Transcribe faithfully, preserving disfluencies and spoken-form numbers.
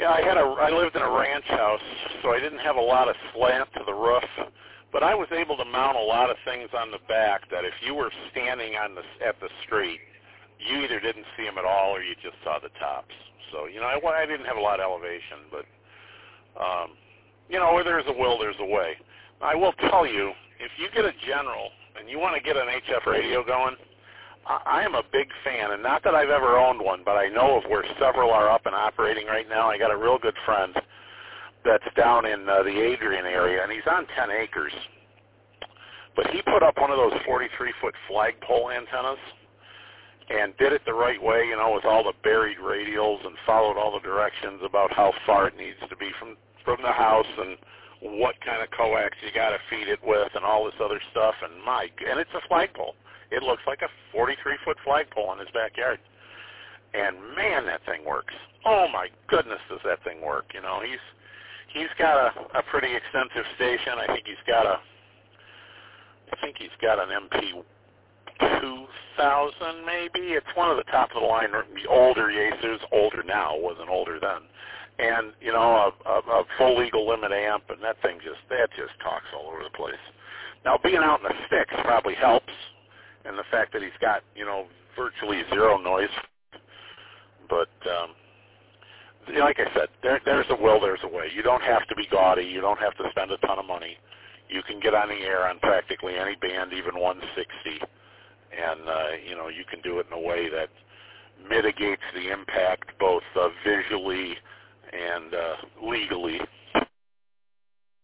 Yeah, I had a I lived in a ranch house, so I didn't have a lot of slant to the roof, but I was able to mount a lot of things on the back that if you were standing on the at the street, you either didn't see them at all or you just saw the tops. So, you know, I, I didn't have a lot of elevation, but um, you know, where there's a will, there's a way. I will tell you, if you get a General and you want to get an H F radio going, I am a big fan, and not that I've ever owned one, but I know of where several are up and operating right now. I got a real good friend that's down in uh, the Adrian area, and he's on ten acres. But he put up one of those forty-three foot flagpole antennas and did it the right way, you know, with all the buried radials and followed all the directions about how far it needs to be from, from the house and what kind of coax you got to feed it with and all this other stuff. And my, and it's a flagpole. It looks like a forty-three foot flagpole in his backyard. And man, that thing works. Oh my goodness, does that thing work? You know, he's he's got a, a pretty extensive station. I think he's got a I think he's got an M P two thousand maybe. It's one of the top of the line, the older Yacers, older now, wasn't older then. And, you know, a, a, a full legal limit amp, and that thing just, that just talks all over the place. Now, being out in the sticks probably helps, and the fact that he's got, you know, virtually zero noise. But, um, like I said, there, there's a will, there's a way. You don't have to be gaudy. You don't have to spend a ton of money. You can get on the air on practically any band, even one sixty, and, uh, you know, you can do it in a way that mitigates the impact both uh, visually and uh, legally.